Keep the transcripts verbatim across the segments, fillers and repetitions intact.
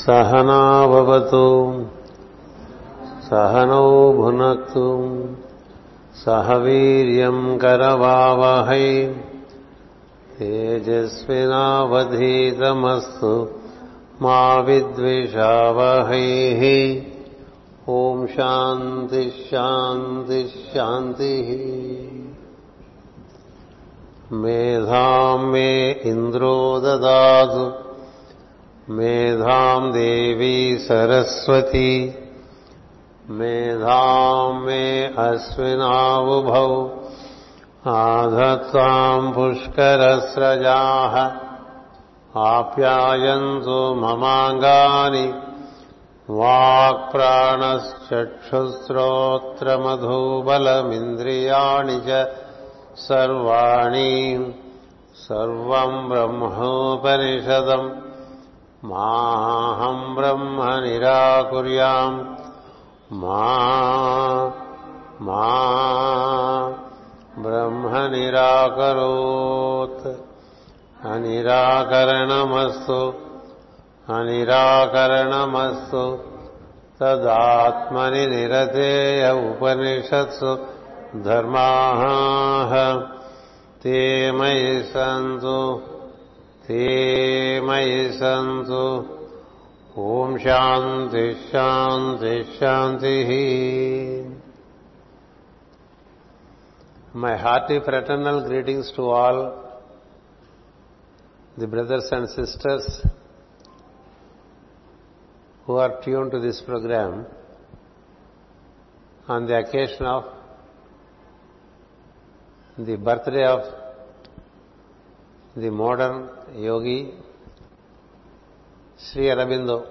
सहना भवतु सहनौ भुनक्तु सह वीर्यं करवावहै तेजस्विनावधीतमस्तु मा विद्विषावहैः। ओम शांति शांति शांति। मेधां मे इन्द्रो ददातु मेधां देवी सरस्वती मेधां मे अस्मिनावुभौ आधत्तां पुष्करस्रजाः आप्यायन्तु ममाङ्गानि वाक्प्राणश्चक्षुश्रोत्रमधुबलमिन्द्रियाणि च सर्वाणि सर्वं ब्रह्मोपनिषदम् माहं ब्रह्म निराकुर्याम् मा मा ब्रह्म निराकरोत्। अनिराकरणमस्तु अनिराकरणमस्तु तदात्मनि निरतेय उपनिषत्सु धर्माः ते मयि सन्तु ते मयि सन्तु। ओम शांति शांति शांति। My hearty fraternal greetings to all the brothers and sisters who are tuned to this program on the occasion of the birthday of the modern yogi Sri Aurobindo,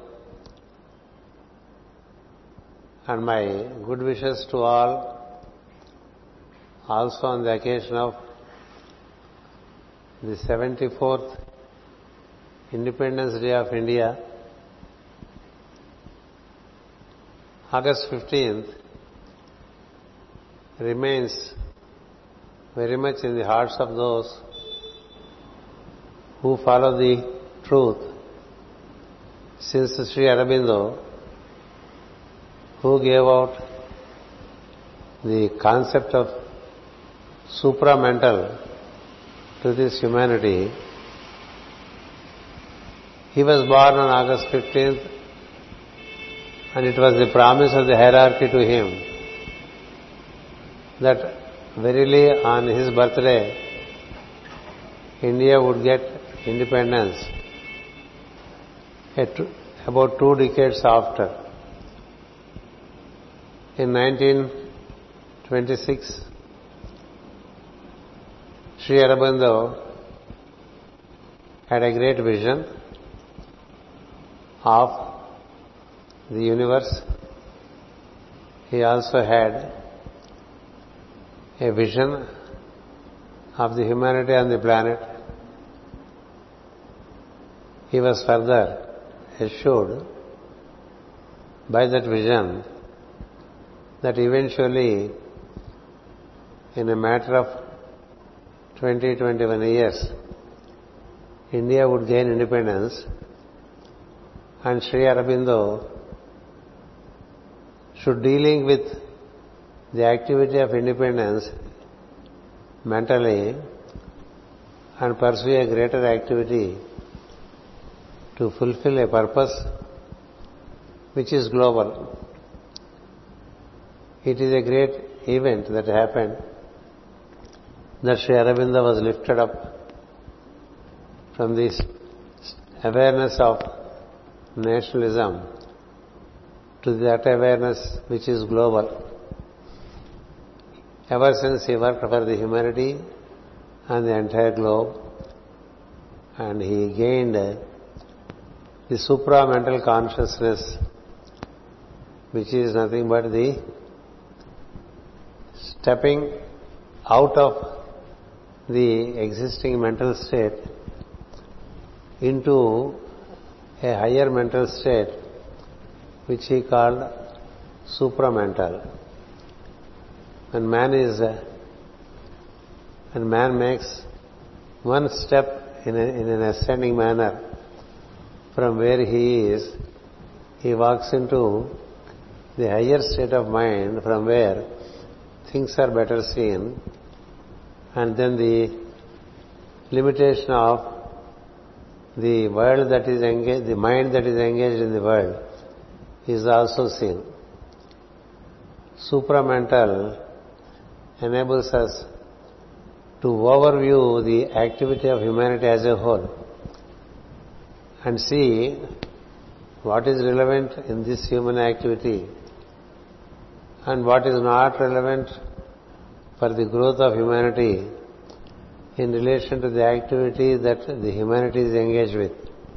and my good wishes to all also on the occasion of the seventy-fourth Independence Day of India. August fifteenth remains very much in the hearts of those who follow the truth, since Sri Aurobindo, who gave out the concept of supramental to this humanity, he was born on August fifteenth, and it was the promise of the hierarchy to him that verily on his birthday India would get independence at about two decades after. In nineteen twenty-six, Sri Aurobindo had a great vision of the universe. He also had a vision of the humanity on the planet. He was further assured by that vision that eventually, in a matter of twenty to twenty-one years, India would gain independence, and Sri Aurobindo should, dealing with the activity of independence mentally and pursue a greater activity to fulfill a purpose which is global. It is a great event that happened, that Sri Aurobindo was lifted up from this awareness of nationalism to that awareness which is global. Ever since he worked for the humanity and the entire globe, and he gained the supramental consciousness, which is nothing but the stepping out of the existing mental state into a higher mental state, which he called supramental. And man is, and man makes one step in, a, in an ascending manner from where he is he walks into the higher state of mind from where things are better seen, and then the limitation of the world that is engaged, the mind that is engaged in the world is also seen. Supramental enables us to overview the activity of humanity as a whole and see what is relevant in this human activity and what is not relevant for the growth of humanity in relation to the activity that the humanity is engaged with.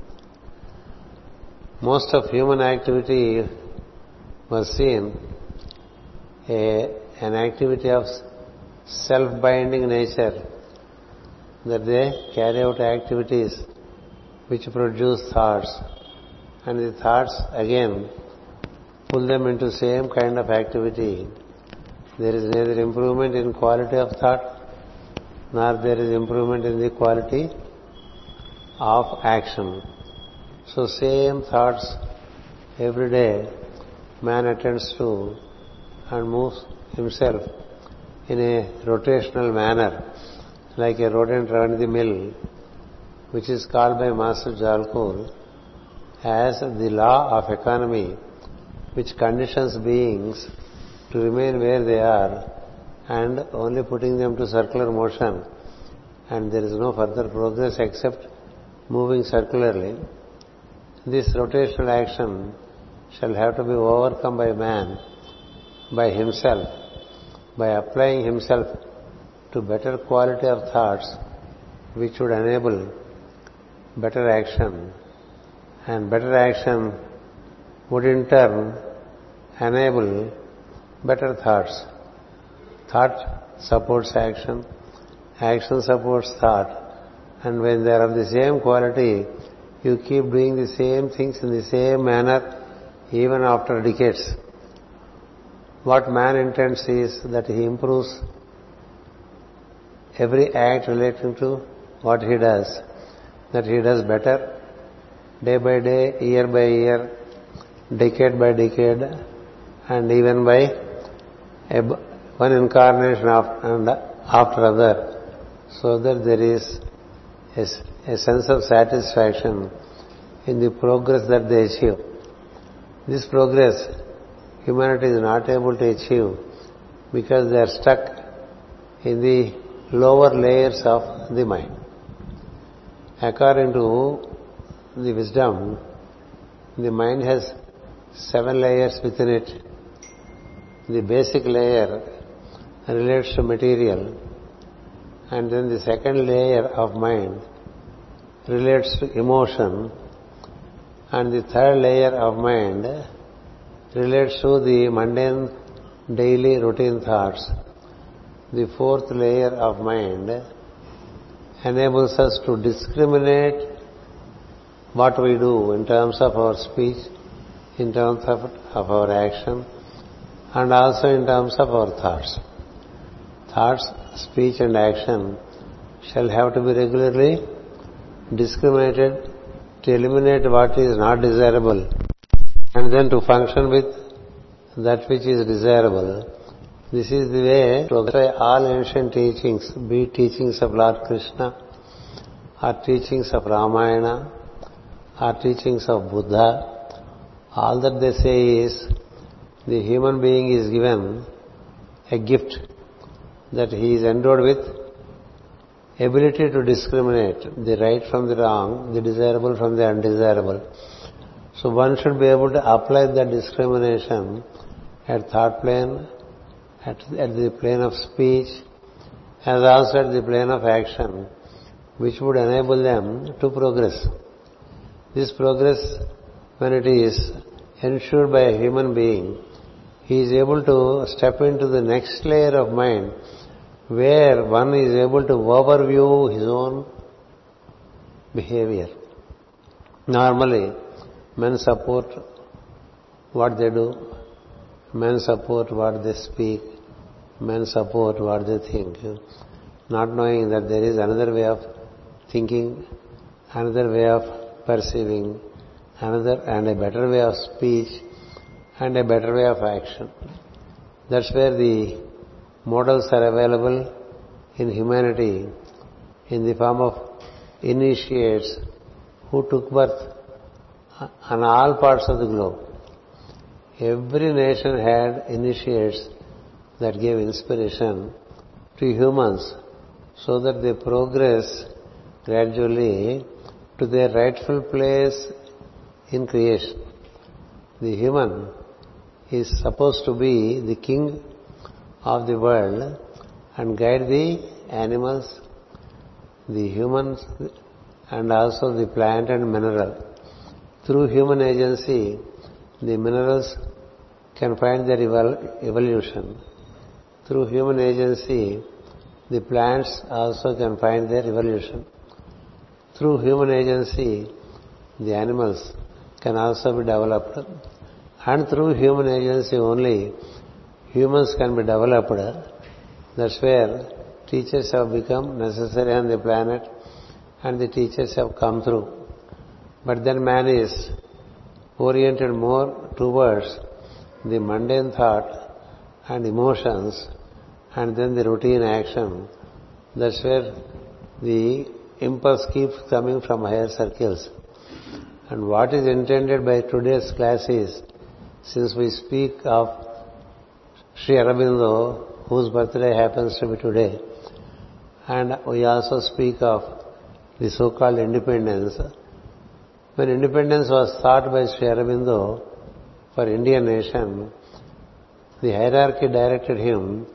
Most of human activity was seen a, an activity of self-binding nature, that they carry out activities which produce thoughts, and the thoughts again pull them into same kind of activity. There is neither improvement in quality of thought, nor there is improvement in the quality of action. So same thoughts every day man attends to and moves himself in a rotational manner, like a rodent around the mill, which is called by Master Jalkur as the law of economy, which conditions beings to remain where they are and only putting them to circular motion, and there is no further progress except moving circularly. This rotational action shall have to be overcome by man, by himself, by applying himself to better quality of thoughts which would enable better action, and better action would in turn enable better thoughts. Thought supports action, action supports thought, and when they are of the same quality, you keep doing the same things in the same manner even after decades. What man intends is that he improves every act relating to what he does, that he does better day by day, year by year, decade by decade, and even by a, one incarnation after, and after other, so that there is a, a sense of satisfaction in the progress that they achieve. This progress humanity is not able to achieve because they are stuck in the lower layers of the mind. According to the wisdom, the mind has seven layers within it. The basic layer relates to material, and then the second layer of mind relates to emotion, and the third layer of mind relates to the mundane daily routine thoughts. The fourth layer of mind enables us to discriminate what we do in terms of our speech, in terms of, of our action, and also in terms of our thoughts. Thoughts, speech and action shall have to be regularly discriminated to eliminate what is not desirable, and then to function with that which is desirable. This is the way to apply all ancient teachings, be it teachings of Lord Krishna, or teachings of Ramayana, or teachings of Buddha. All that they say is the human being is given a gift, that he is endowed with ability to discriminate the right from the wrong, the desirable from the undesirable. So one should be able to apply that discrimination at thought plane, at, at the plane of speech, as also at the plane of action, which would enable them to progress. This progress, when it is ensured by a human being, he is able to step into the next layer of mind, where one is able to overview his own behavior. Normally, men support what they do, men support what they speak, men support what they think, not knowing that there is another way of thinking, another way of perceiving, another and a better way of speech and a better way of action. That's where the models are available in humanity in the form of initiates who took birth on all parts of the globe. Every nation had initiates that gave inspiration to humans so that they progress gradually to their rightful place in creation. The human is supposed to be the king of the world and guide the animals, the humans, and also the plant and mineral. Through human agency, the minerals can find their evolution. Through human agency, the plants also can find their evolution. Through human agency, the animals can also be developed. And through human agency only, humans can be developed. That's where teachers have become necessary on the planet and the teachers have come through. But then man is oriented more towards the mundane thought and emotions and then the routine action. That's where the impulse keeps coming from higher circles. And what is intended by today's class is, since we speak of Sri Aurobindo, whose birthday happens to be today, and we also speak of the so-called independence. When independence was thought by Sri Aurobindo for Indian nation, the hierarchy directed him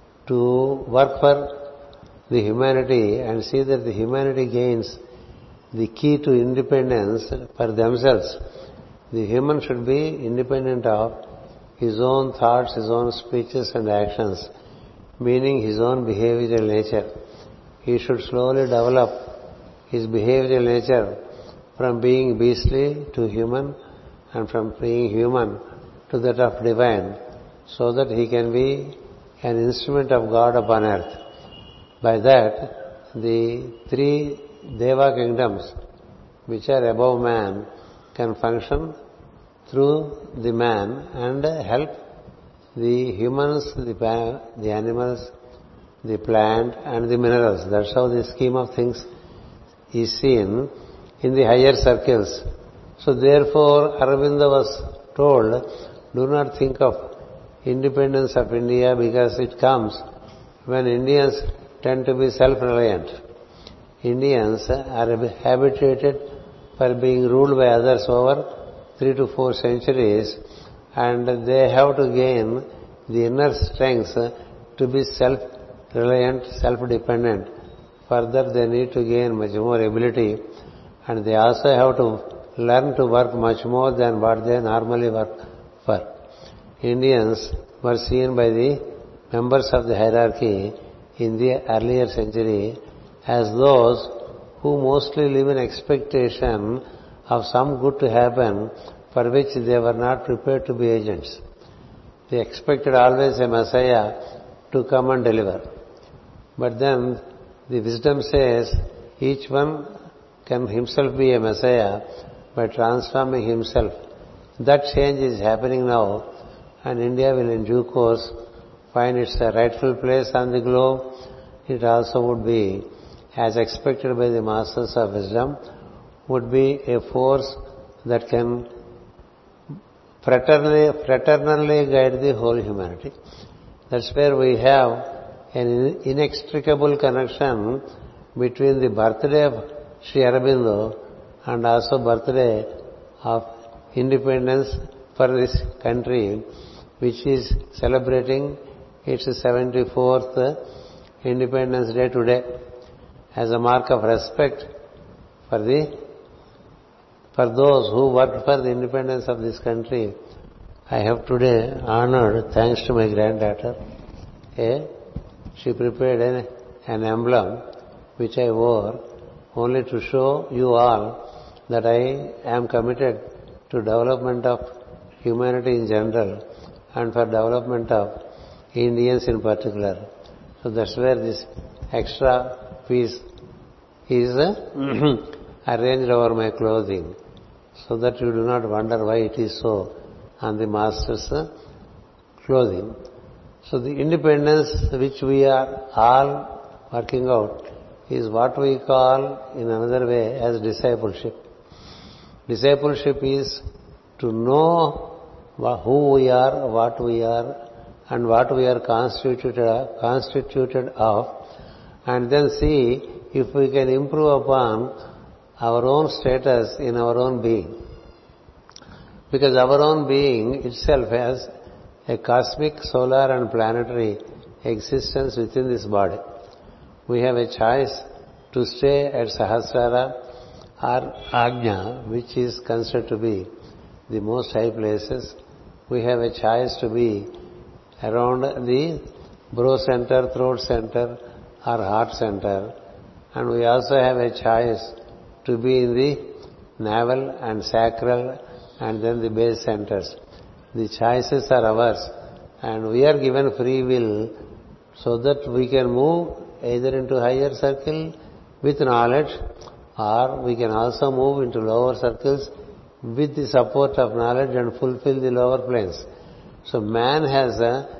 to work for the humanity and see that the humanity gains the key to independence for themselves. The human should be independent of his own thoughts, his own speeches and actions, meaning his own behavioral nature. He should slowly develop his behavioral nature from being beastly to human and from being human to that of divine, so that he can be an instrument of God upon earth. By that, the three Deva kingdoms, which are above man, can function through the man and help the humans, the, the animals, the plant and the minerals. That's how the scheme of things is seen in the higher circles. So therefore, Aurobindo was told, do not think of independence of India, because it comes when Indians tend to be self-reliant. Indians are habituated for being ruled by others over three to four centuries, and they have to gain the inner strength to be self-reliant, self-dependent. Further, they need to gain much more ability, and they also have to learn to work much more than what they normally work for. Indians were seen by the members of the hierarchy in the earlier century as those who mostly live in expectation of some good to happen for which they were not prepared to be agents. They expected always a Messiah to come and deliver. But then the wisdom says each one can himself be a Messiah by transforming himself. That change is happening now, and India will in due course find its rightful place on the globe. It also would be, as expected by the masters of wisdom, would be a force that can fraternally, fraternally guide the whole humanity. That's where we have an inextricable connection between the birthday of Sri Aurobindo and also birthday of independence for this country, which is celebrating its seventy-fourth Independence Day today. As a mark of respect for the for those who worked for the independence of this country, I have today honored, thanks to my granddaughter, a, she prepared an, an emblem which I wore only to show you all that I am committed to development of humanity in general and for development of Indians in particular. So that's where this extra piece is arranged over my clothing. so that you do not wonder why it is so on the master's clothing. So the independence which we are all working out is what we call in another way as discipleship. Discipleship is to know who we are, what we are, and what we are constituted, constituted of, and then see if we can improve upon our own status in our own being. Because our own being itself has a cosmic, solar and planetary existence within this body. We have a choice to stay at Sahasrara or Ajna, which is considered to be the most high places. We have a choice to be around the brow center, throat center or heart center, and we also have a choice to be in the navel and sacral and then the base centers. The choices are ours, and we are given free will so that we can move either into higher circle with knowledge, or we can also move into lower circles with the support of knowledge and fulfill the lower planes. So man has a,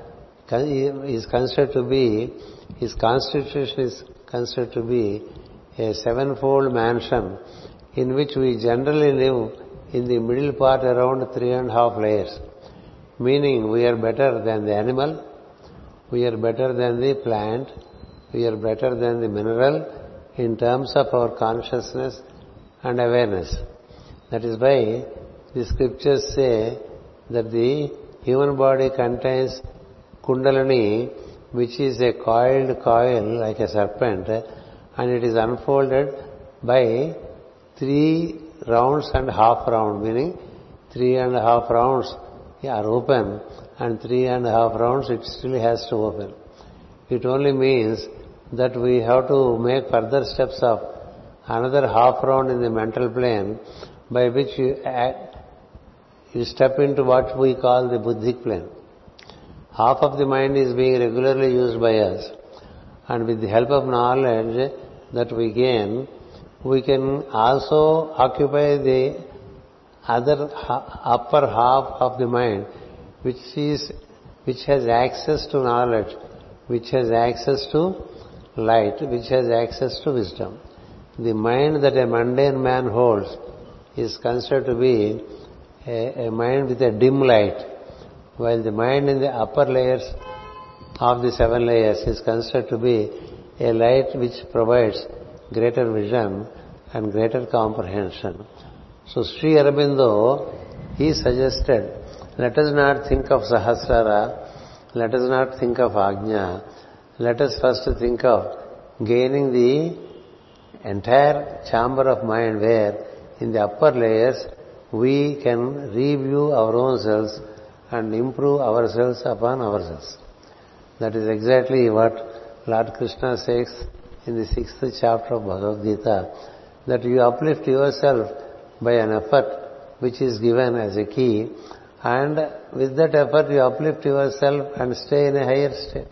is considered to be, his constitution is considered to be a sevenfold mansion in which we generally live in the middle part around three and a half layers. Meaning we are better than the animal, we are better than the plant, we are better than the mineral in terms of our consciousness and awareness. That is why the scriptures say that the human body contains Kundalini, which is a coiled coil like a serpent, and it is unfolded by three rounds and half round, meaning three and a half rounds are open and three and a half rounds it still has to open. It only means that we have to make further steps of another half round in the mental plane by which you, act, you step into what we call the buddhic plane. Half of the mind is being regularly used by us, and with the help of knowledge that we gain, we can also occupy the other upper half of the mind, which is which has access to knowledge, which has access to light, which has access to wisdom. The mind that a mundane man holds is considered to be a, a mind with a dim light, while the mind in the upper layers of the seven layers is considered to be a light which provides greater vision and greater comprehension. So Sri Aurobindo, he suggested, let us not think of Sahasrara, let us not think of Ajna, let us first think of gaining the entire chamber of mind where in the upper layers we can review our own selves and improve ourselves upon ourselves. That is exactly what Lord Krishna says in the sixth chapter of Bhagavad Gita, that you uplift yourself by an effort which is given as a key, and with that effort you uplift yourself and stay in a higher state.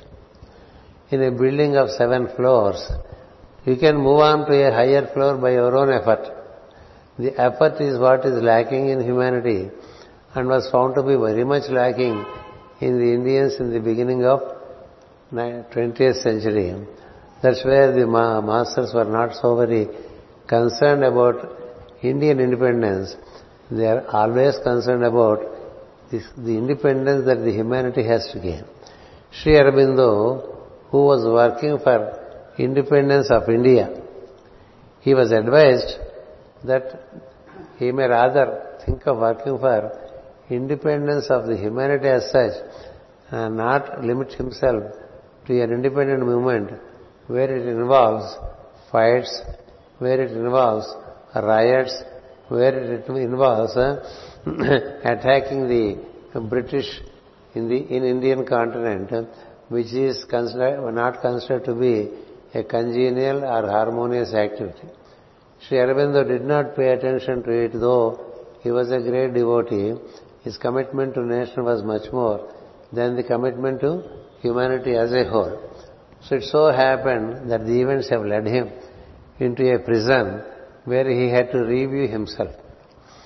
In a building of seven floors, you can move on to a higher floor by your own effort. The effort is what is lacking in humanity and was found to be very much lacking in the Indians in the beginning of twentieth century. That's where the masters were not so very concerned about Indian independence. They are always concerned about this, the independence that the humanity has to gain. Sri Aurobindo, who was working for independence of India, he was advised that he may rather think of working for independence of the humanity as such and not limit himself to an independent movement where it involves fights, where it involves riots, where it involves uh, attacking the British in the in Indian continent, uh, which is considered, not considered to be a congenial or harmonious activity. Sri Aurobindo did not pay attention to it, though he was a great devotee. His commitment to nation was much more than the commitment to humanity as a whole. So it so happened that the events have led him into a prison where he had to review himself.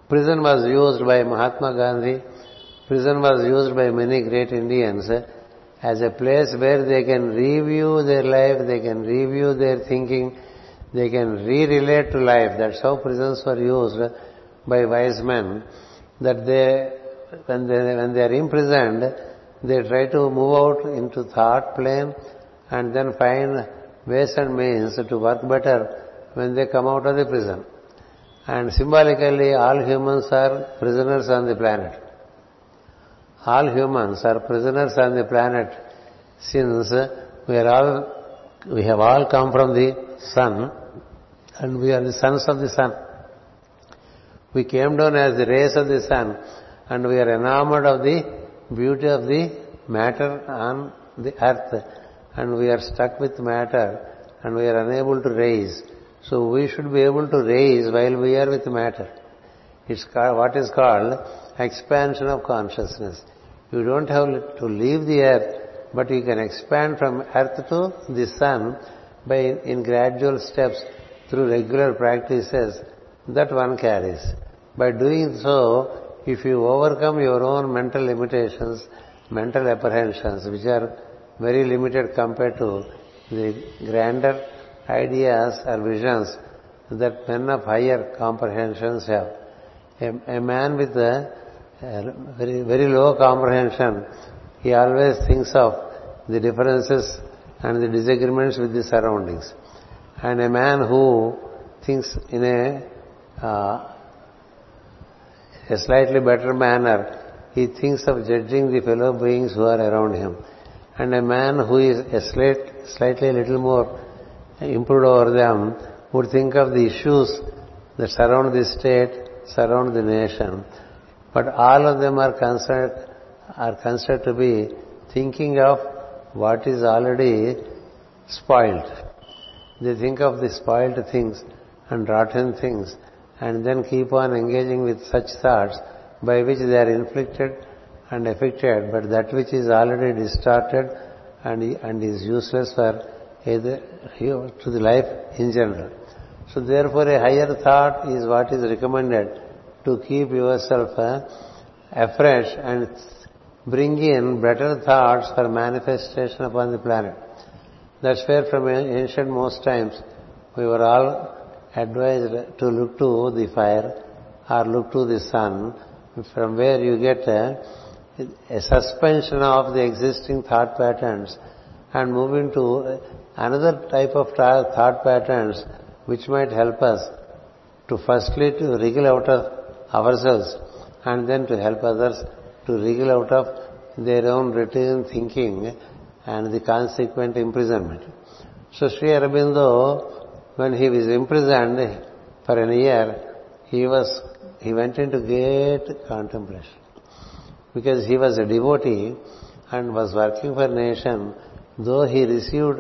Prison was used by Mahatma Gandhi. Prison was used by many great Indians as a place where they can review their life, they can review their thinking, they can re-relate to life. That's how prisons were used by wise men. That they, when they, when they are imprisoned, they try to move out into thought plane and then find ways and means to work better when they come out of the prison. And symbolically, all humans are prisoners on the planet. All humans are prisoners on the planet since we are all, we have all come from the sun and we are the sons of the sun. We came down as the rays of the sun and we are enamored of the beauty of the matter on the earth and we are stuck with matter and we are unable to raise. So we should be able to raise while we are with matter. It's called, what is called expansion of consciousness. You don't have to leave the earth, but you can expand from earth to the sun by in gradual steps through regular practices that one carries. By doing so, if you overcome your own mental limitations, mental apprehensions, which are very limited compared to the grander ideas or visions that men of higher comprehensions have. A, a man with a, a very, very low comprehension, he always thinks of the differences and the disagreements with the surroundings. And a man who thinks in a, uh, a slightly better manner, he thinks of judging the fellow beings who are around him. And a man who is a slight, slightly a little more improved over them would think of the issues that surround the state, surround the nation. But all of them are considered, are considered to be thinking of what is already spoiled. They think of the spoiled things and rotten things and then keep on engaging with such thoughts by which they are inflicted and affected, but that which is already distorted and, and is useless for either to the life in general. So therefore a higher thought is what is recommended to keep yourself uh, afresh and bring in better thoughts for manifestation upon the planet. That's where from ancient most times we were all advised to look to the fire or look to the sun, from where you get a, a suspension of the existing thought patterns and move into another type of thought patterns which might help us to firstly to wriggle out of ourselves and then to help others to wriggle out of their own routine thinking and the consequent imprisonment. So Sri Aurobindo, when he was imprisoned for an year, he was he went into great contemplation. Because he was a devotee and was working for nation, though he received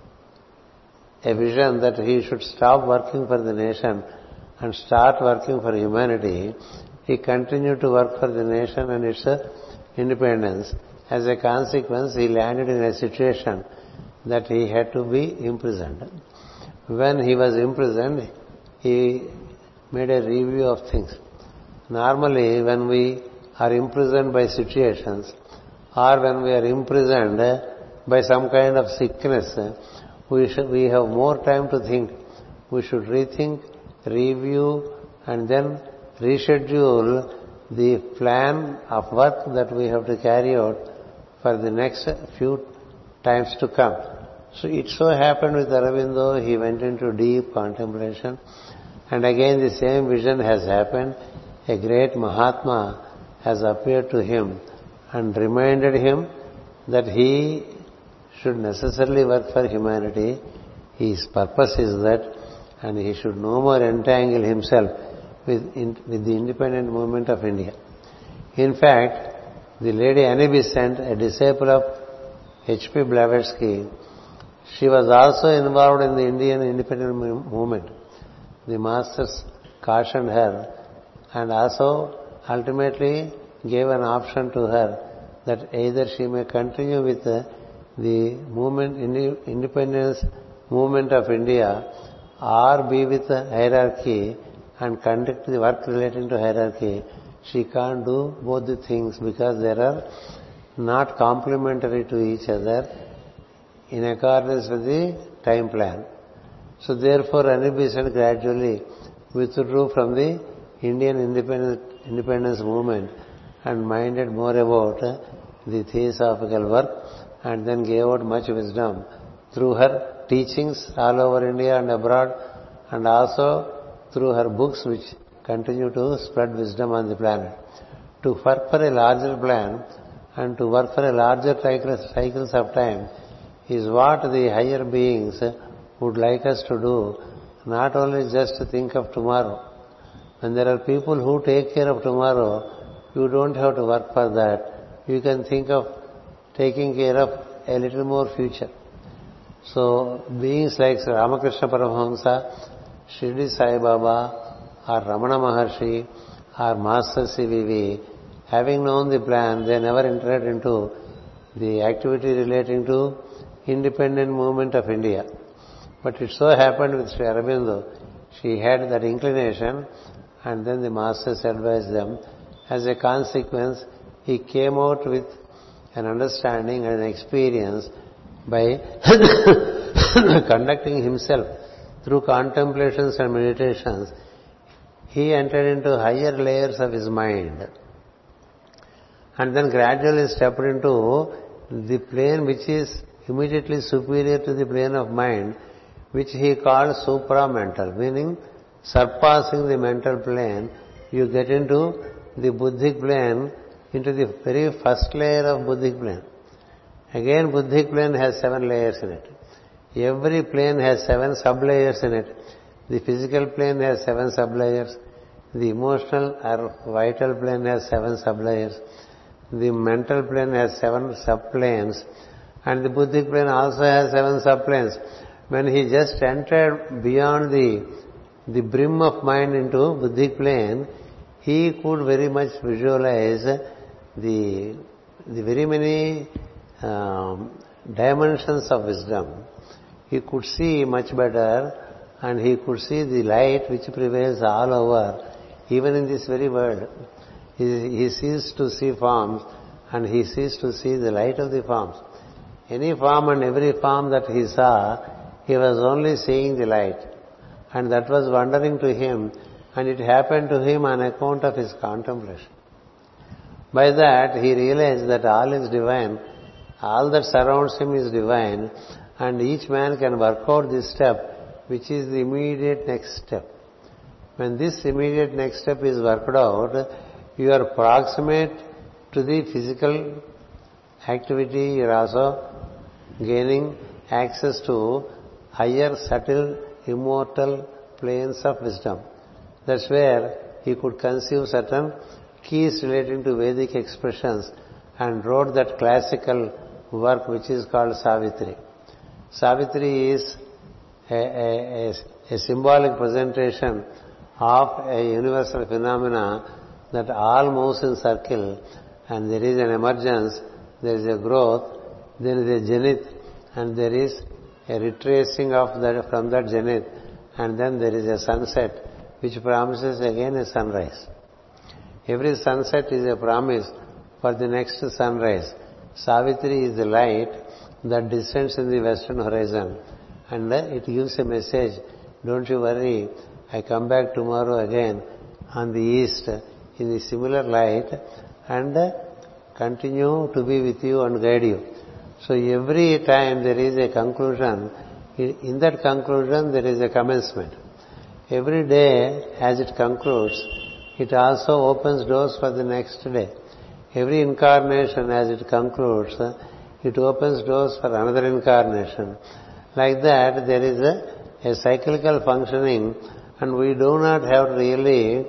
a vision that he should stop working for the nation and start working for humanity, he continued to work for the nation and its independence. As a consequence, he landed in a situation that he had to be imprisoned. When he was imprisoned, he made a review of things. Normally, when we are imprisoned by situations or when we are imprisoned by some kind of sickness, we should, we have more time to think. We should rethink, review and then reschedule the plan of work that we have to carry out for the next few times to come. So it so happened with Aurobindo, he went into deep contemplation and again the same vision has happened. A great Mahatma has appeared to him and reminded him that he should necessarily work for humanity. His purpose is that, and he should no more entangle himself with, in, with the independent movement of India. In fact, the lady Annie Besant, a disciple of H P Blavatsky, she was also involved in the Indian independent movement. The masters cautioned her and also ultimately gave an option to her that either she may continue with the, the movement, independence movement of India or be with the hierarchy and conduct the work relating to hierarchy, she can't do both the things because they are not complementary to each other in accordance with the time plan. So therefore Annie Besant gradually withdrew from the Indian independence, independence movement and minded more about the theosophical work, and then gave out much wisdom through her teachings all over India and abroad, and also through her books which continue to spread wisdom on the planet. To work for a larger plan and to work for a larger cycles of time is what the higher beings would like us to do, not only just to think of tomorrow. When there are people who take care of tomorrow, you don't have to work for that. You can think of taking care of a little more future. So beings like Sri Ramakrishna Paramahamsa, Shirdi Sai Baba, or Ramana Maharshi, or Master C V V, having known the plan, they never entered into the activity relating to independent movement of India. But it so happened with Sri Aurobindo, she had that inclination, and then the masters advised them. As a consequence, he came out with an understanding and an experience by conducting himself through contemplations and meditations. He entered into higher layers of his mind, and then gradually stepped into the plane which is immediately superior to the plane of mind, which he called supramental, meaning surpassing the mental plane, you get into the buddhic plane, into the very first layer of buddhic plane. Again, buddhic plane has seven layers in it. Every plane has seven sub-layers in it. The physical plane has seven sub-layers. The emotional or vital plane has seven sub-layers. The mental plane has seven sub-planes. And the buddhic plane also has seven sub-planes. When he just entered beyond the, the brim of mind into buddhic plane, he could very much visualize the, the very many um, dimensions of wisdom. He could see much better, and he could see the light which prevails all over, even in this very world. He, he ceased to see forms, and he ceased to see the light of the forms. Any form and every form that he saw, he was only seeing the light, and that was wondering to him, and it happened to him on account of his contemplation. By that, he realized that all is divine, all that surrounds him is divine, and each man can work out this step, which is the immediate next step. When this immediate next step is worked out, you are proximate to the physical activity, you are also gaining access to higher, subtle, immortal planes of wisdom. That's where he could conceive certain keys relating to Vedic expressions and wrote that classical work which is called Savitri. Savitri is a, a, a, a symbolic presentation of a universal phenomena that all moves in circle, and there is an emergence, there is a growth, there is a zenith, and there is a retracing of that from that zenith, and then there is a sunset which promises again a sunrise. Every sunset is a promise for the next sunrise. Savitri is the light that descends in the western horizon, and it gives a message, don't you worry, I come back tomorrow again on the east in the similar light and continue to be with you and guide you. So every time there is a conclusion, in that conclusion there is a commencement. Every day as it concludes, it also opens doors for the next day. Every incarnation as it concludes, it opens doors for another incarnation. Like that, there is a, a cyclical functioning, and we do not have to really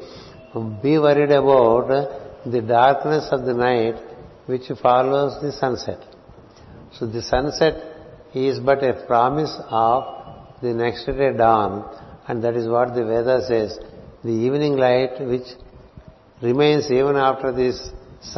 be worried about the darkness of the night which follows the sunset. So the sunset is but a promise of the next day dawn, and that is what the Veda says. The evening light which remains even after this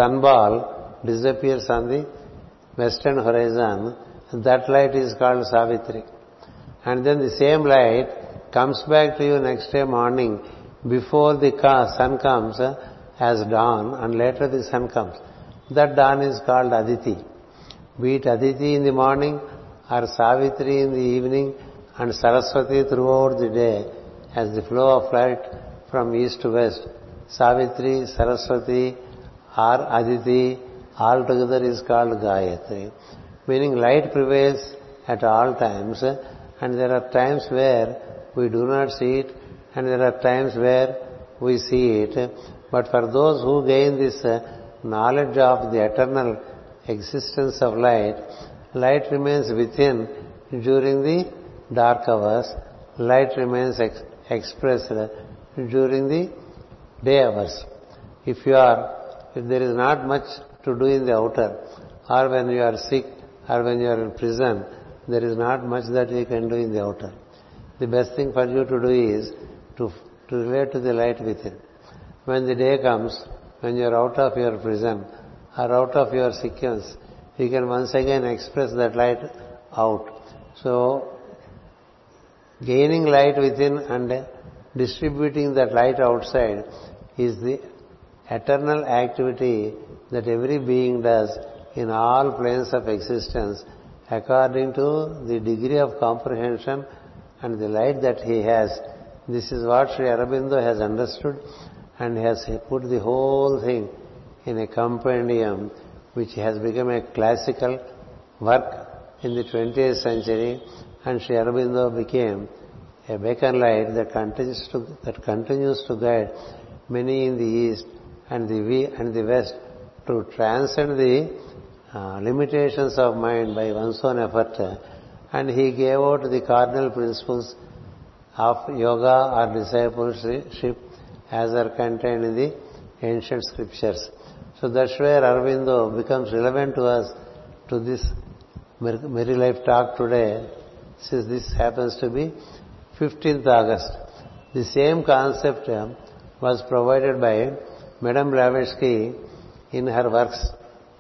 sunball disappears on the western horizon, that light is called Savitri. And then the same light comes back to you next day morning, before the sun comes as dawn, and later the sun comes. That dawn is called Aditi. Be it Aditi in the morning or Savitri in the evening and Saraswati throughout the day as the flow of light from east to west. Savitri, Saraswati or Aditi all together is called Gayatri. Meaning light prevails at all times, and there are times where we do not see it and there are times where we see it. But for those who gain this knowledge of the eternal existence of light, light remains within during the dark hours, light remains ex- expressed during the day hours. If you are, if there is not much to do in the outer, or when you are sick, or when you are in prison, there is not much that you can do in the outer. The best thing for you to do is to, to relate to the light within. When the day comes, when you are out of your prison, or out of your sickness, you can once again express that light out. So, gaining light within and distributing that light outside is the eternal activity that every being does in all planes of existence according to the degree of comprehension and the light that he has. This is what Sri Aurobindo has understood and has put the whole thing in a compendium which has become a classical work in the twentieth century, and Sri Aurobindo became a beacon light that continues to, that continues to guide many in the East and the and the West to transcend the uh, limitations of mind by one's own effort. And he gave out the cardinal principles of yoga or discipleship as are contained in the ancient scriptures. So that's where Aurobindo becomes relevant to us, to this Merry Life talk today, since this happens to be fifteenth August. The same concept was provided by Madame Blavatsky in her works.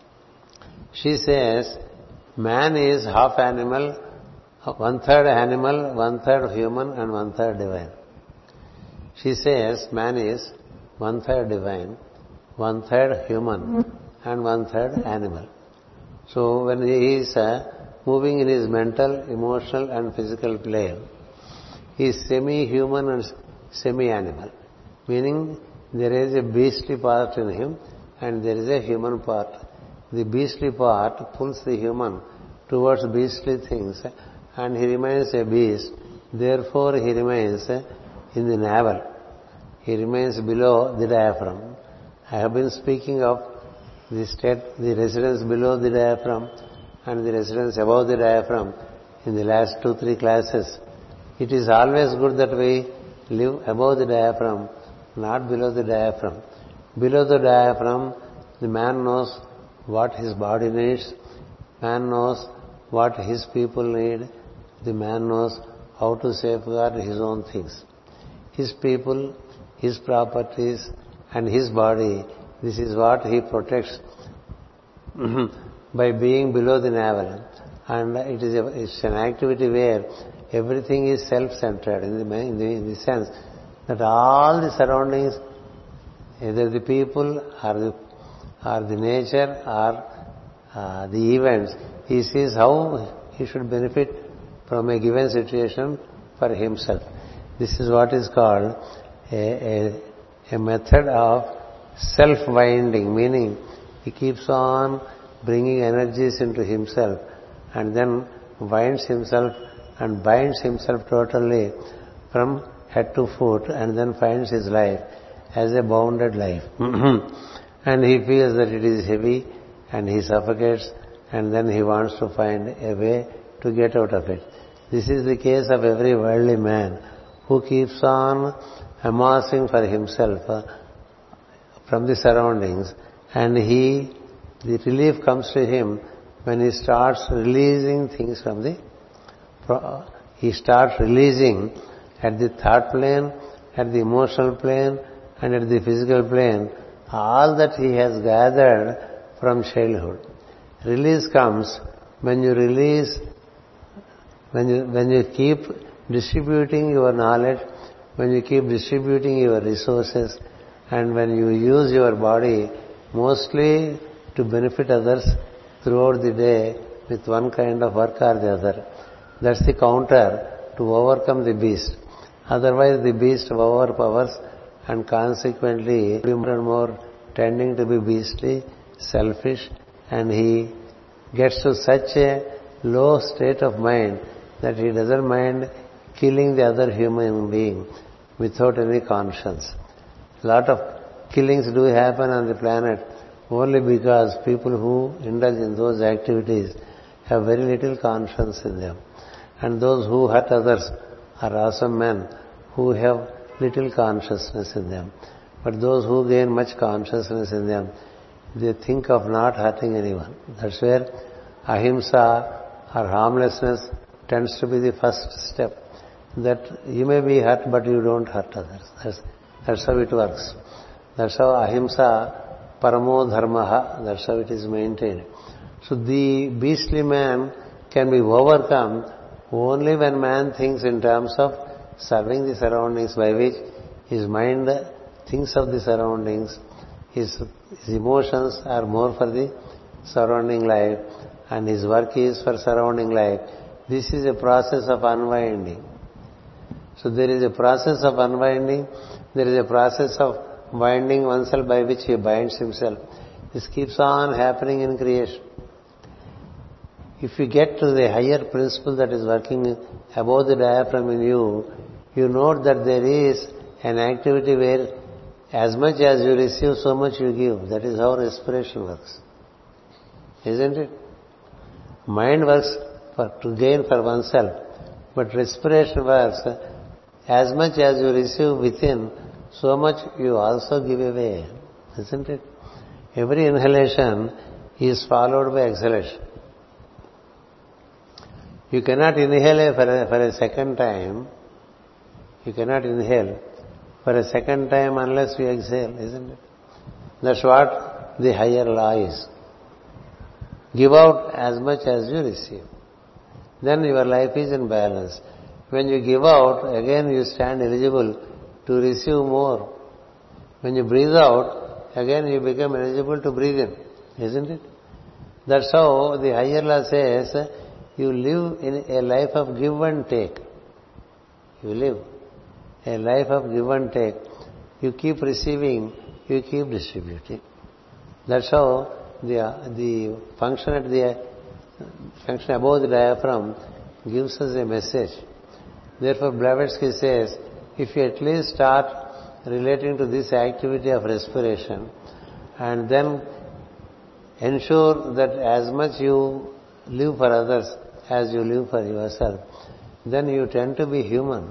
She says, man is half animal, one-third animal, one-third human, and one-third divine. She says, man is one-third divine, one-third human, and one-third animal. So when he is uh, moving in his mental, emotional, and physical plane, he is semi-human and semi-animal, meaning there is a beastly part in him and there is a human part. The beastly part pulls the human towards beastly things, and he remains a beast. Therefore he remains in the navel. He remains below the diaphragm. I have been speaking of the state, the residence below the diaphragm and the residence above the diaphragm in the last two, three classes. It is always good that we live above the diaphragm, not below the diaphragm. Below the diaphragm, the man knows what his body needs, man knows what his people need, the man knows how to safeguard his own things. His people, his properties, and his body, this is what he protects by being below the navel. And it is a, it's an activity where everything is self-centered in the, in, the, in the sense that all the surroundings, either the people or the, or the nature or uh, the events, he sees how he should benefit from a given situation for himself. This is what is called a, a, a method of self-winding, meaning he keeps on bringing energies into himself and then winds himself and binds himself totally from head to foot, and then finds his life as a bounded life. And he feels that it is heavy and he suffocates, and then he wants to find a way to get out of it. This is the case of every worldly man who keeps on amassing for himself uh, from the surroundings, and he, the relief comes to him when he starts releasing things from the, he starts releasing at the thought plane, at the emotional plane, and at the physical plane, all that he has gathered from childhood. Release comes when you release, when you, when you keep distributing your knowledge when you keep distributing your resources, and when you use your body mostly to benefit others throughout the day with one kind of work or the other. That's the counter to overcome the beast. Otherwise the beast overpowers and consequently more and more tending to be beastly, selfish, and he gets to such a low state of mind that he doesn't mind killing the other human being without any conscience. A lot of killings do happen on the planet only because people who indulge in those activities have very little conscience in them. And those who hurt others are also men who have little consciousness in them. But those who gain much consciousness in them, they think of not hurting anyone. That's where ahimsa or harmlessness tends to be the first step. That you may be hurt, but you don't hurt others. That's, that's how it works. That's how ahimsa paramo dharmaha, that's how it is maintained. So the beastly man can be overcome only when man thinks in terms of serving the surroundings, by which his mind thinks of the surroundings, his, his emotions are more for the surrounding life, and his work is for surrounding life. This is a process of unwinding. So there is a process of unwinding, there is a process of winding oneself by which he binds himself. This keeps on happening in creation. If you get to the higher principle that is working above the diaphragm in you, you note that there is an activity where as much as you receive, so much you give. That is how respiration works. Isn't it? Mind works for, to gain for oneself, but respiration works as much as you receive within, so much you also give away. Isn't it? Every inhalation is followed by exhalation. You cannot inhale for a, for a second time. You cannot inhale for a second time unless you exhale, isn't it? That's what the higher law is. Give out as much as you receive. Then your life is in balance. When you give out, again you stand eligible to receive more. When you breathe out, again you become eligible to breathe in, isn't it? That's how the higher law says, you live in a life of give and take. You live a life of give and take. You keep receiving, you keep distributing. That's how the the function at the function above the diaphragm gives us a message. Therefore, Blavatsky says, if you at least start relating to this activity of respiration, and then ensure that as much you live for others as you live for yourself, then you tend to be human.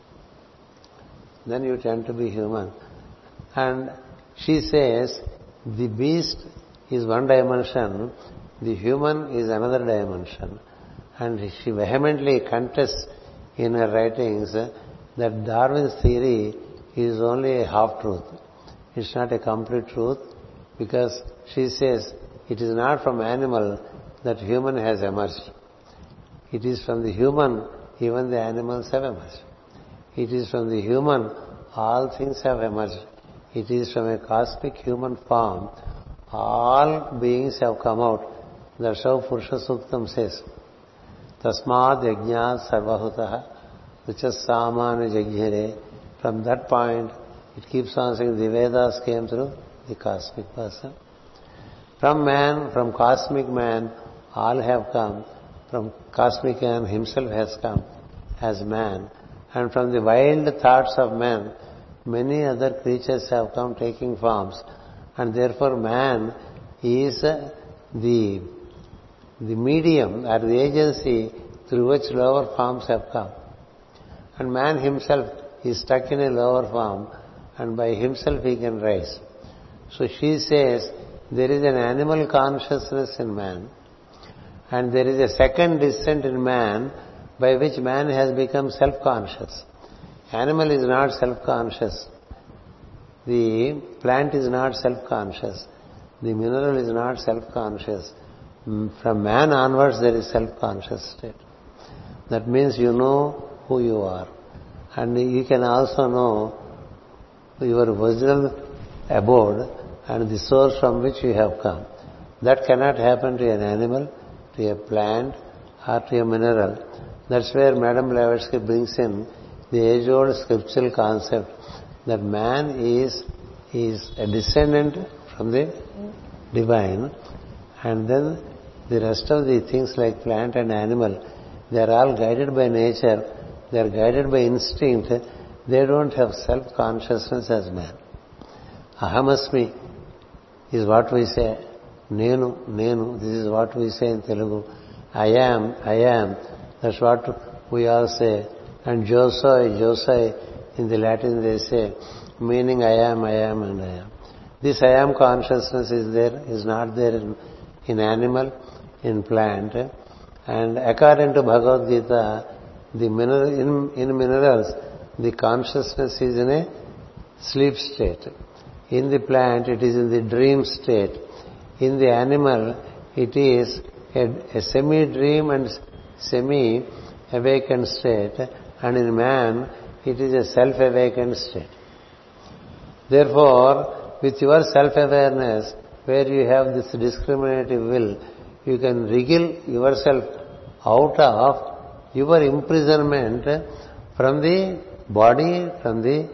Then you tend to be human. And she says, the beast is one dimension, the human is another dimension. And she vehemently contests in her writings that Darwin's theory is only a half-truth. It's not a complete truth, because she says it is not from animal that human has emerged. It is from the human even the animals have emerged. It is from the human all things have emerged. It is from a cosmic human form all beings have come out. That's how Purusha Suktam says. Tasmad yajñāt sarvahutah vichas samāni jajñire. From that point, it keeps on saying the Vedas came through the cosmic person. From man, from cosmic man, all have come. From cosmic man himself has come as man. And from the wild thoughts of man, many other creatures have come taking forms. And therefore man is the, the medium or the agency through which lower forms have come. And man himself is stuck in a lower form, and by himself he can rise. So she says there is an animal consciousness in man, and there is a second descent in man by which man has become self-conscious. Animal is not self-conscious. The plant is not self-conscious. The mineral is not self-conscious. From man onwards there is self-conscious state. That means you know who you are. and you can also know your original abode and the source from which you have come. That cannot happen to an animal, to a plant, or to a mineral. That's where Madame Blavatsky brings in the age-old scriptural concept that man is, is a descendant from the divine, and then the rest of the things like plant and animal, they are all guided by nature, they are guided by instinct, they don't have self-consciousness as man. Ahamasmi is what we say. Nenu, Nenu, this is what we say in Telugu. I am, I am, that's what we all say. And Josoi, Josoi, in the Latin they say, meaning I am, I am, and I am. This I am consciousness is there, is not there in, in animal, in plant. And according to Bhagavad Gita, the mineral, in, in minerals, the consciousness is in a sleep state. In the plant, it is in the dream state. In the animal, it is a, a semi-dream and semi-awakened state. And in man, it is a self-awakened state. Therefore, with your self-awareness, where you have this discriminative will, you can wriggle yourself out of your imprisonment from the body, from the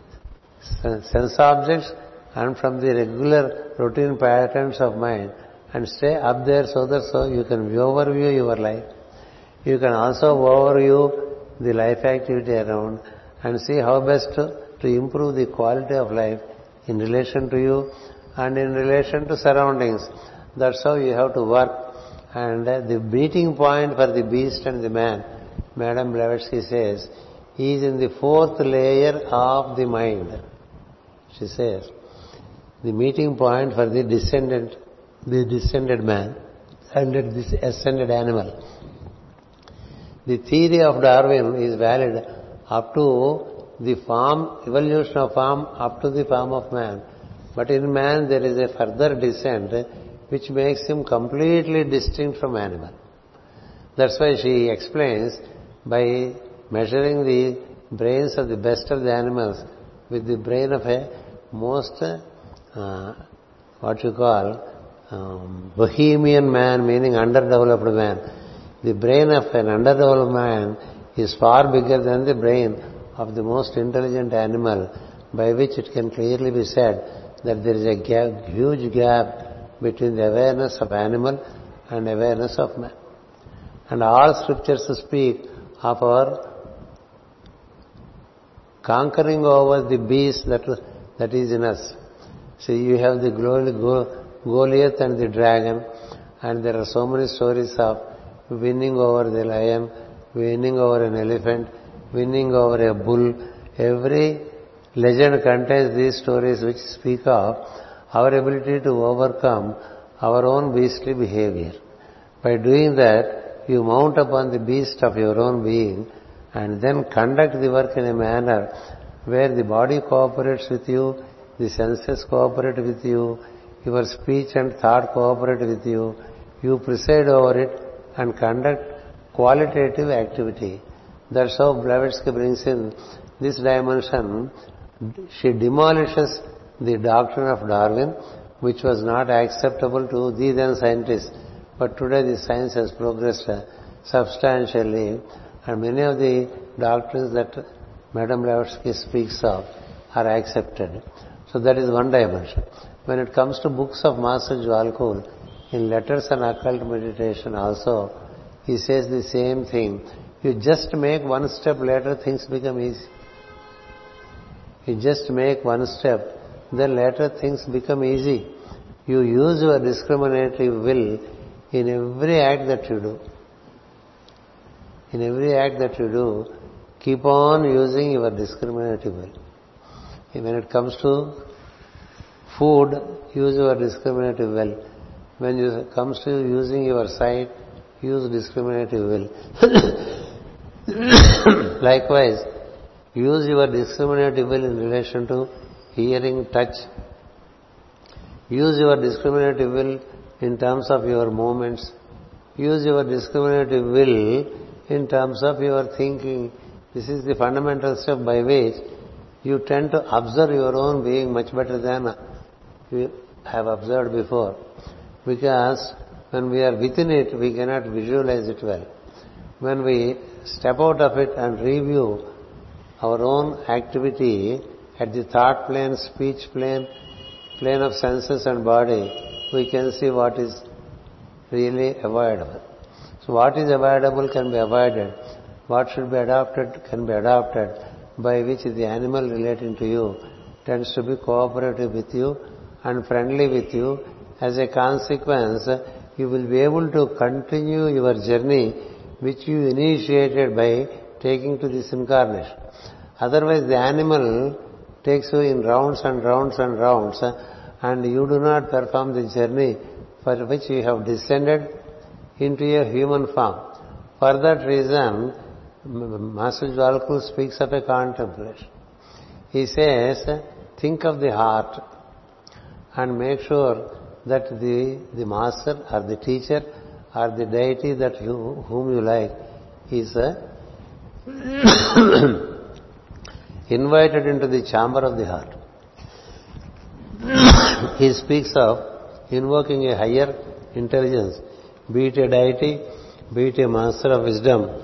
sense objects, and from the regular routine patterns of mind, and stay up there so that so you can overview your life. You can also overview the life activity around and see how best to, to improve the quality of life in relation to you and in relation to surroundings. That's how you have to work. And uh, the meeting point for the beast and the man, Madame Blavatsky says, is in the fourth layer of the mind. She says, the meeting point for the descendant, the descended man and this ascended animal. The theory of Darwin is valid up to the form, evolution of form, up to the form of man. But in man there is a further descent which makes him completely distinct from animal. That's why she explains, by measuring the brains of the best of the animals with the brain of a most, uh, what you call, um, bohemian man, meaning underdeveloped man. The brain of an underdeveloped man is far bigger than the brain of the most intelligent animal, by which it can clearly be said that there is a gap, huge gap between the awareness of animal and awareness of man. And all scriptures speak of our conquering over the beast that, that is in us. See, you have the Goliath and the dragon, and there are so many stories of winning over the lion, winning over an elephant, winning over a bull. Every legend contains these stories which speak of our ability to overcome our own beastly behavior. By doing that, you mount upon the beast of your own being and then conduct the work in a manner where the body cooperates with you, the senses cooperate with you, your speech and thought cooperate with you, you preside over it and conduct qualitative activity. That's how Blavatsky brings in this dimension. She demolishes the doctrine of Darwin, which was not acceptable to the then scientists. But today the science has progressed substantially, and many of the doctrines that Madame Blavatsky speaks of are accepted. So that is one dimension. When it comes to books of Master Jwalkul, in Letters on Occult Meditation also, he says the same thing. You just make one step, later things become easy. You just make one step, then later things become easy. You use your discriminatory will in every act that you do. In every act that you do, keep on using your discriminatory will. When it comes to food, use your discriminative will. When it comes to using your sight, use discriminative will. Likewise, use your discriminative will in relation to hearing, touch. Use your discriminative will in terms of your movements. Use your discriminative will in terms of your thinking, This is the fundamental step by which you tend to observe your own being much better than you have observed before. Because when we are within it, we cannot visualize it well. When we step out of it and review our own activity at the thought plane, speech plane, plane of senses and body, we can see what is really avoidable. So what is avoidable can be avoided. What should be adopted can be adopted, by which the animal relating to you tends to be cooperative with you and friendly with you. As a consequence, you will be able to continue your journey which you initiated by taking to this incarnation. Otherwise, the animal takes you in rounds and rounds and rounds, and you do not perform the journey for which you have descended into a human form. For that reason, Master Jwalakul speaks of a contemplation. He says, think of the heart and make sure that the, the master or the teacher or the deity that you, whom you like is uh, invited into the chamber of the heart. He speaks of invoking a higher intelligence, be it a deity, be it a master of wisdom.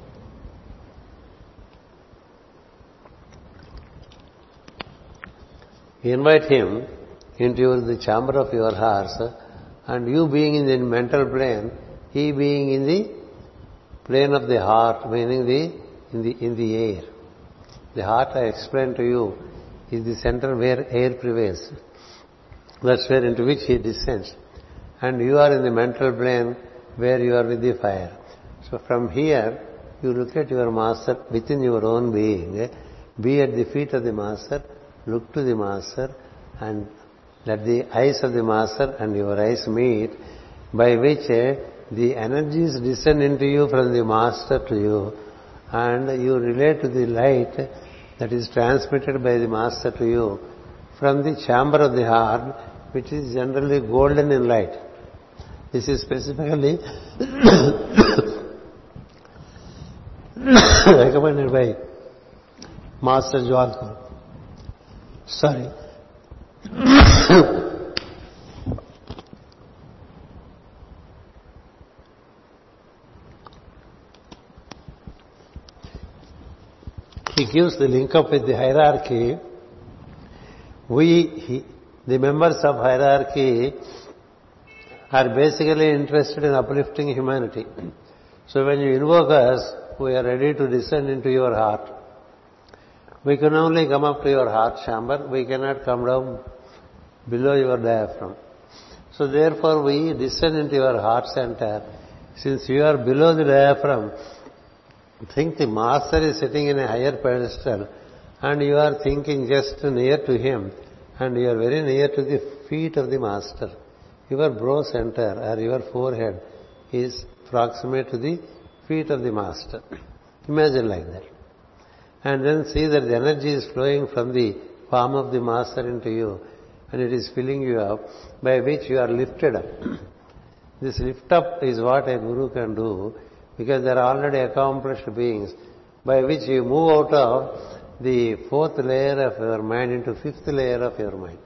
Invite him into the chamber of your hearts, and you being in the mental plane, he being in the plane of the heart, meaning the in the in the air. The heart, I explained to you, is the center where air prevails. That's where into which he descends. And you are in the mental plane where you are with the fire. So from here, you look at your master within your own being. Be at the feet of the master, look to the master, and let the eyes of the master and your eyes meet, by which the energies descend into you from the master to you, and you relate to the light that is transmitted by the master to you from the chamber of the heart, which is generally golden in light. This is specifically recommended by Master Jwalakul. Sorry. He gives the link up with the hierarchy. We, he, the members of hierarchy, are basically interested in uplifting humanity. So when you invoke us, we are ready to descend into your heart. We can only come up to your heart chamber. We cannot come down below your diaphragm. So therefore we descend into your heart center. Since you are below the diaphragm, think the master is sitting in a higher pedestal and you are thinking just near to him, and you are very near to the feet of the master. Your brow center or your forehead is proximate to the feet of the master. Imagine like that. And then see that the energy is flowing from the palm of the master into you, and it is filling you up, by which you are lifted up. This lift up is what a guru can do, because they are already accomplished beings, by which you move out of the fourth layer of your mind into fifth layer of your mind.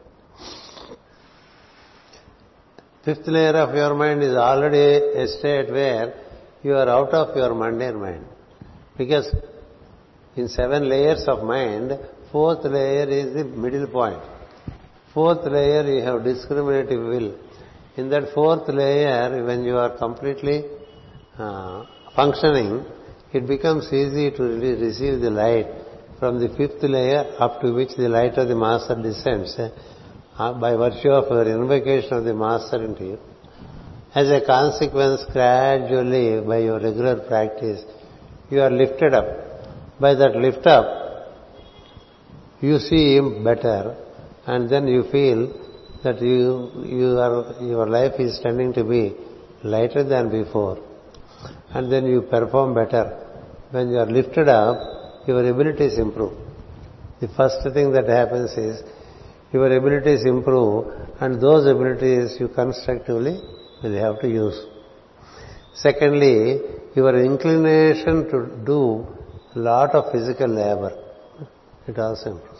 Fifth layer of your mind is already a state where you are out of your mundane mind. Because in seven layers of mind, fourth layer is the middle point. Fourth layer you have discriminative will. In that fourth layer, when you are completely uh, functioning, it becomes easy to really receive the light from the fifth layer up to which the light of the master descends uh, by virtue of your invocation of the master into you. As a consequence, gradually, by your regular practice, you are lifted up. By that lift up, you see him better, and then you feel that you, you are, your life is tending to be lighter than before. And then you perform better. When you are lifted up, your abilities improve. The first thing that happens is, your abilities improve, and those abilities you constructively will have to use. Secondly, your inclination to do lot of physical labor. It also improves.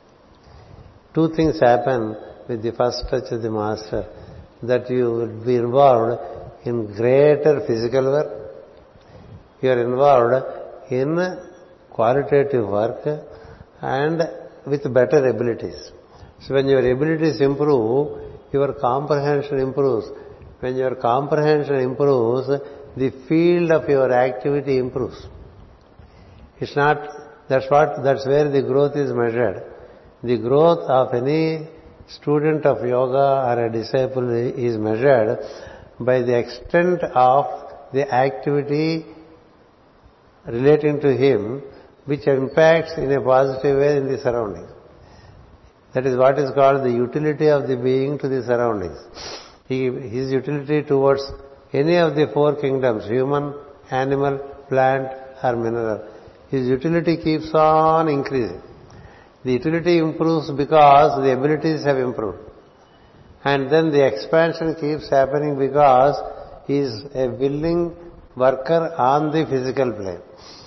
Two things happen with the first touch of the master, that you will be involved in greater physical work, you are involved in qualitative work and with better abilities. So when your abilities improve, your comprehension improves. When your comprehension improves, the field of your activity improves. It's not, that's what, that's where the growth is measured. The growth of any student of yoga or a disciple is measured by the extent of the activity relating to him, which impacts in a positive way in the surroundings. That is what is called the utility of the being to the surroundings. He, his utility towards any of the four kingdoms, human, animal, plant or mineral, his utility keeps on increasing. The utility improves because the abilities have improved. And then the expansion keeps happening because he is a willing worker on the physical plane.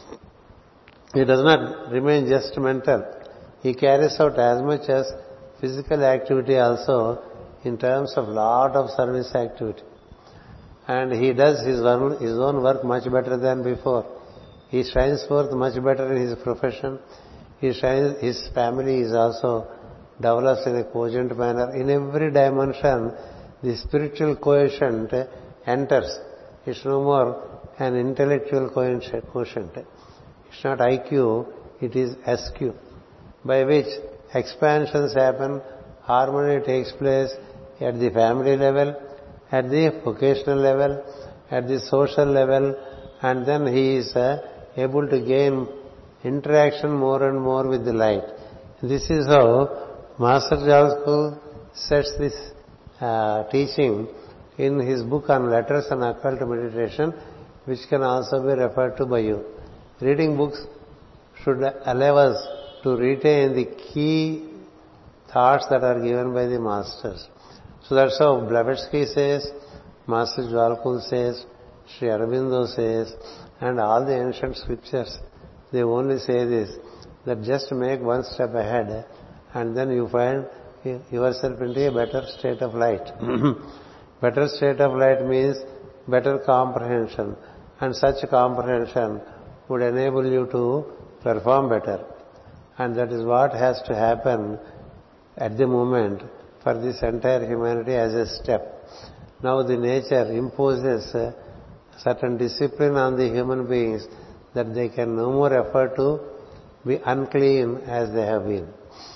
He does not remain just mental. He carries out as much as physical activity also in terms of lot of service activity. And he does his own, his own work much better than before. He shines forth much better in his profession. He shines, his family is also develops in a cogent manner. In every dimension, the spiritual quotient enters. It's no more an intellectual quotient. It's not I Q, it is S Q, by which expansions happen, harmony takes place at the family level, at the vocational level, at the social level, and then he is uh, able to gain interaction more and more with the light. This is how Master Jalku sets this uh, teaching in his book on letters and occult meditation, which can also be referred to by you. Reading books should allow us to retain the key thoughts that are given by the masters. So that's how Blavatsky says, Master Jalkul says, Sri Aurobindo says, and all the ancient scriptures. They only say this, that just make one step ahead and then you find yourself into a better state of light. Better state of light means better comprehension, and such comprehension would enable you to perform better. And that is what has to happen at the moment for this entire humanity as a step. Now the nature imposes a certain discipline on the human beings that they can no more afford to be unclean as they have been.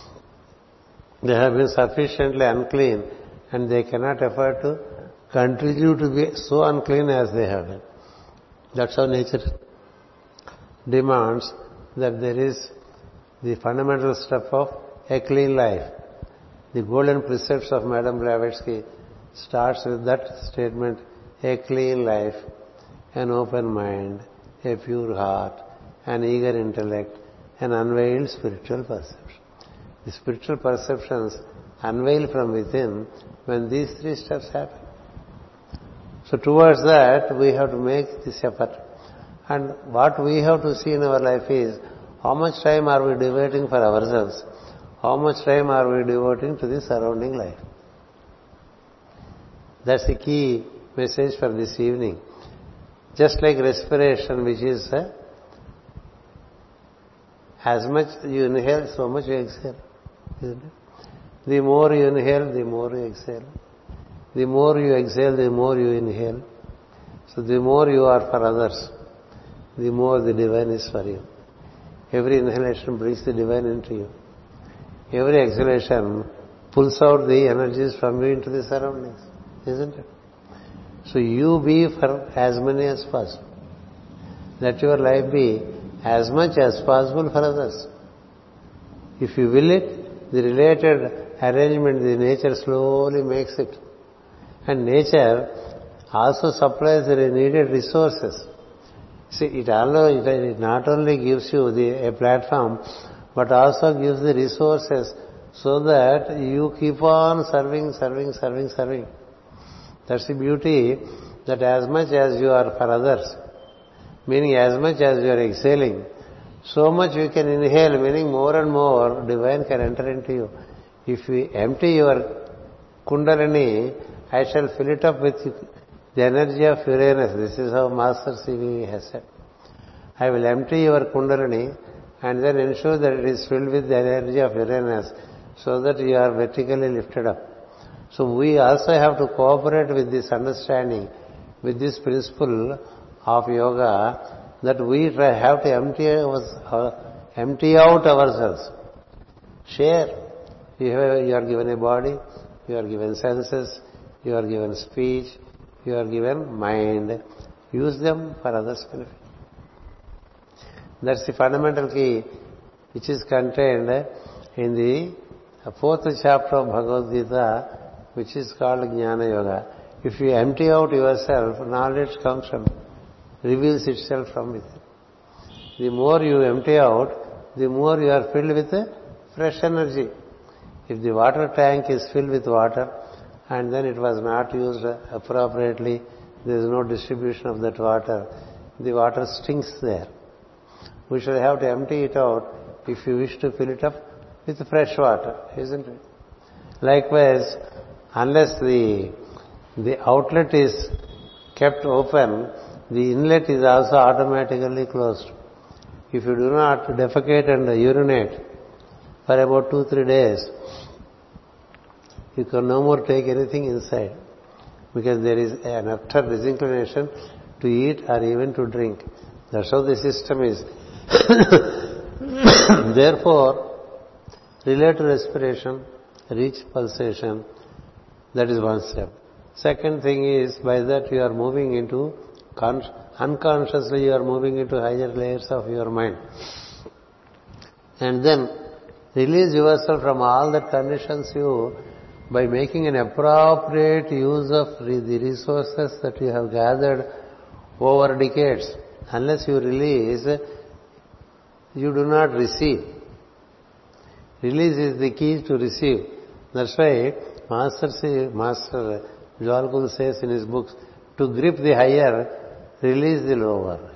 They have been sufficiently unclean and they cannot afford to continue to be so unclean as they have been. That's how nature demands that there is the fundamental stuff of a clean life. The golden precepts of Madame Blavatsky starts with that statement, a clean life, an open mind, a pure heart, an eager intellect, an unveiled spiritual perception. The spiritual perceptions unveil from within when these three steps happen. So towards that, we have to make this effort. And what we have to see in our life is, how much time are we devoting for ourselves? How much time are we devoting to the surrounding life? That's the key message for this evening. Just like respiration, which is uh, as much you inhale, so much you exhale. Isn't it? The more you inhale, the more you exhale. The more you exhale, the more you inhale. So the more you are for others, the more the divine is for you. Every inhalation brings the divine into you. Every exhalation pulls out the energies from you into the surroundings. Isn't it? So you be for as many as possible. Let your life be as much as possible for others. If you will it, the related arrangement, the nature slowly makes it. And nature also supplies the needed resources. See, it, allows, it not only gives you the, a platform, but also gives the resources so that you keep on serving, serving, serving, serving. That's the beauty, that as much as you are for others, meaning as much as you are exhaling, so much you can inhale, meaning more and more divine can enter into you. If you empty your Kundalini, I shall fill it up with the energy of Uranus. This is how Master C V has said. I will empty your Kundalini and then ensure that it is filled with the energy of Uranus so that you are vertically lifted up. So we also have to cooperate with this understanding, with this principle of yoga, that we have to empty, our, empty out ourselves. Share. You, have, you are given a body, you are given senses, you are given speech, you are given mind. Use them for others' benefit. That's the fundamental key which is contained in the fourth chapter of Bhagavad Gita, which is called Jnana Yoga. If you empty out yourself, knowledge comes from, reveals itself from within. The more you empty out, the more you are filled with fresh energy. If the water tank is filled with water and then it was not used appropriately, there is no distribution of that water, the water stinks there. We shall have to empty it out if you wish to fill it up with fresh water, isn't it? Likewise, unless the the outlet is kept open, the inlet is also automatically closed. If you do not defecate and urinate for about two, three days, you can no more take anything inside, because there is an utter disinclination to eat or even to drink. That's how the system is. Therefore, relate to respiration, reach pulsation. That is one step. Second thing is, by that you are moving into, unconsciously you are moving into higher layers of your mind. And then release yourself from all that conditions you by making an appropriate use of the resources that you have gathered over decades. Unless you release, you do not receive. Release is the key to receive. That's why Master say, Master Jwalkul says in his books, to grip the higher, release the lower.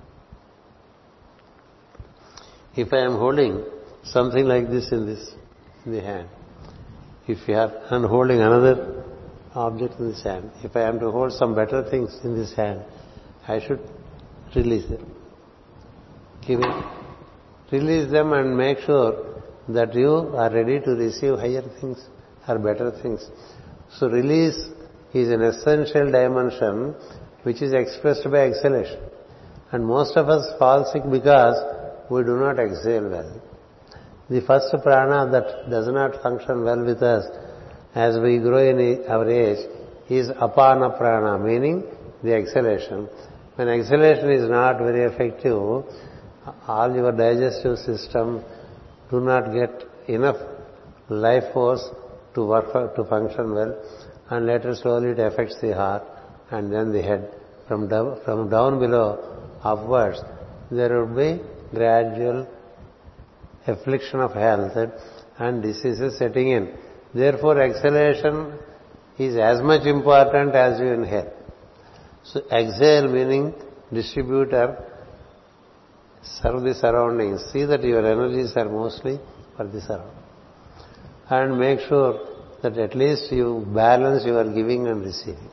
If I am holding something like this in this, in the hand, if you are unholding another object in this hand, if I am to hold some better things in this hand, I should release them. Give it. Release them and make sure that you are ready to receive higher things or better things. So release is an essential dimension which is expressed by exhalation. And most of us fall sick because we do not exhale well. The first prana that does not function well with us as we grow in our age is apana prana, meaning the exhalation. When exhalation is not very effective, all your digestive system do not get enough life force to work to function well, and later slowly it affects the heart and then the head. From down, from down below upwards, there would be gradual affliction of health and diseases setting in. Therefore, exhalation is as much important as you inhale. So, exhale meaning distributor, serve the surroundings. See that your energies are mostly for the surroundings. And make sure that at least you balance your giving and receiving.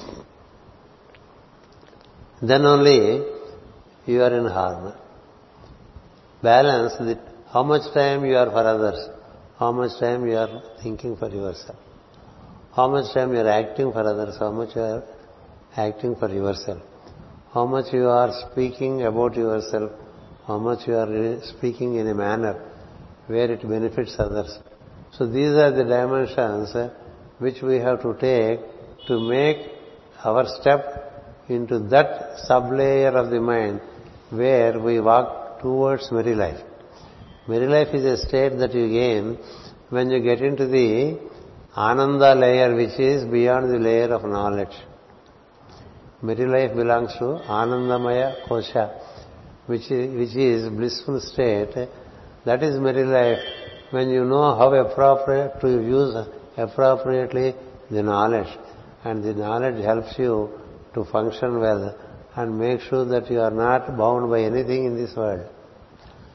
Then only you are in harmony. Balance the, how much time you are for others, how much time you are thinking for yourself, how much time you are acting for others, how much you are acting for yourself, how much you are speaking about yourself, how much you are speaking in a manner where it benefits others. So these are the dimensions which we have to take to make our step into that sub-layer of the mind where we walk towards merry life. Merry life is a state that you gain when you get into the Ananda layer, which is beyond the layer of knowledge. Merry life belongs to Anandamaya Kosha, which is, which is blissful state. That is merry life when you know how appropriate to use appropriately the knowledge, and the knowledge helps you to function well and make sure that you are not bound by anything in this world.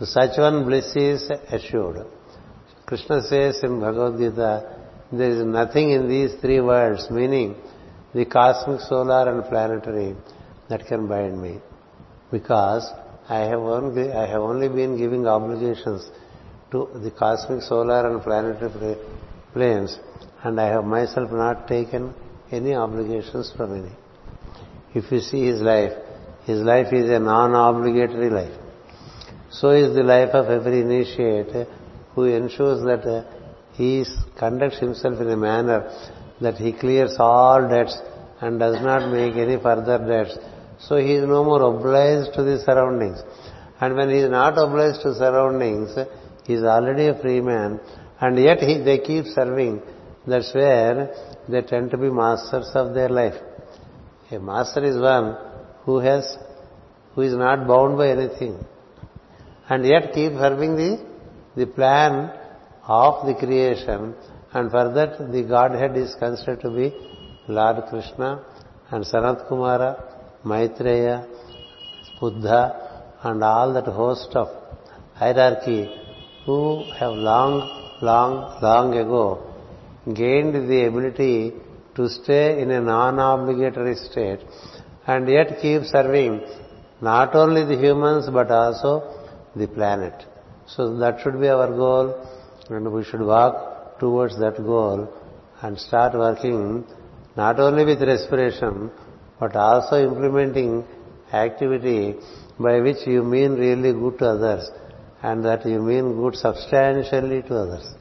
To such one bliss is assured. Krishna says in Bhagavad Gita, there is nothing in these three worlds, meaning the cosmic, solar and planetary, that can bind me. Because I have only, I have only been giving obligations to the cosmic, solar and planetary planes, and I have myself not taken any obligations from any. If you see his life, his life is a non-obligatory life. So is the life of every initiate who ensures that uh, he conducts himself in a manner that he clears all debts and does not make any further debts. So he is no more obliged to the surroundings. And when he is not obliged to surroundings, he is already a free man, and yet he, they keep serving. That's where they tend to be masters of their life. A master is one who has, who is not bound by anything, and yet keep serving the, the plan of the creation, and for that the Godhead is considered to be Lord Krishna and Sanat Kumara, Maitreya, Buddha, and all that host of hierarchy who have long, long, long ago gained the ability to stay in a non-obligatory state and yet keep serving not only the humans but also the planet. So that should be our goal, and we should walk towards that goal and start working not only with respiration but also implementing activity by which you mean really good to others and that you mean good substantially to others.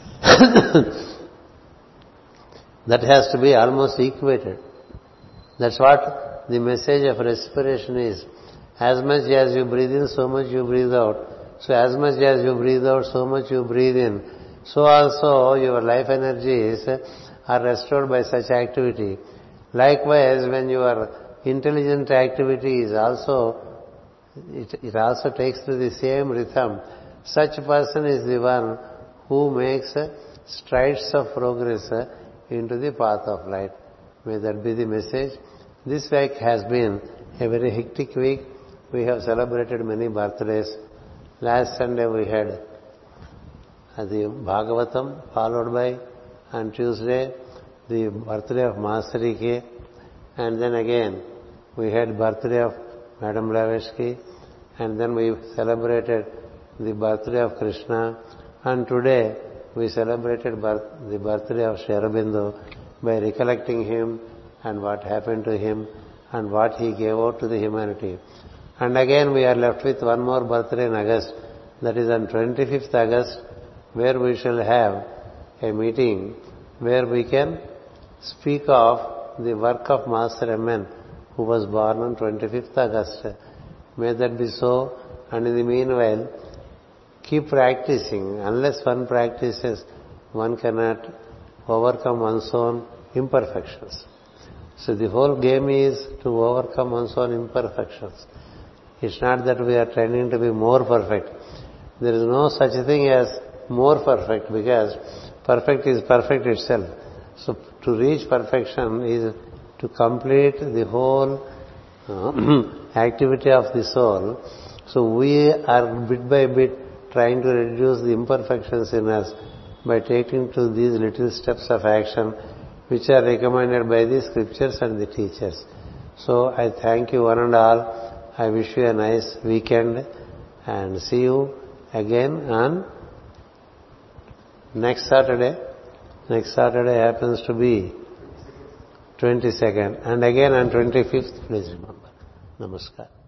That has to be almost equated. That's what the message of respiration is. As much as you breathe in, so much you breathe out. So as much as you breathe out, so much you breathe in. So also your life energies are restored by such activity. Likewise, when your intelligent activity is also, it, it also takes to the same rhythm. Such a person is the one who makes strides of progress into the path of light. May that be the message. This week has been a very hectic week. We have celebrated many birthdays. Last Sunday we had the Bhagavatam, followed by on Tuesday the birthday of Masterike, and then again we had birthday of Madam Blavatsky, and then we celebrated the birthday of Krishna, and today we celebrated birth, the birthday of Sri Aurobindo by recollecting him and what happened to him and what he gave out to the humanity. And again we are left with one more birthday in August, that is on twenty-fifth August, where we shall have a meeting where we can speak of the work of Master M N, who was born on twenty-fifth August. May that be so, and in the meanwhile keep practicing. Unless one practices, one cannot overcome one's own imperfections. So the whole game is to overcome one's own imperfections. It's not that we are trying to be more perfect. There is no such thing as more perfect, because perfect is perfect itself. So to reach perfection is to complete the whole uh, activity of the soul. So we are bit by bit trying to reduce the imperfections in us by taking to these little steps of action which are recommended by the scriptures and the teachers. So I thank you one and all. I wish you a nice weekend and see you again on next Saturday. Next Saturday happens to be twenty-second, and again on twenty-fifth. Please remember. Namaskar.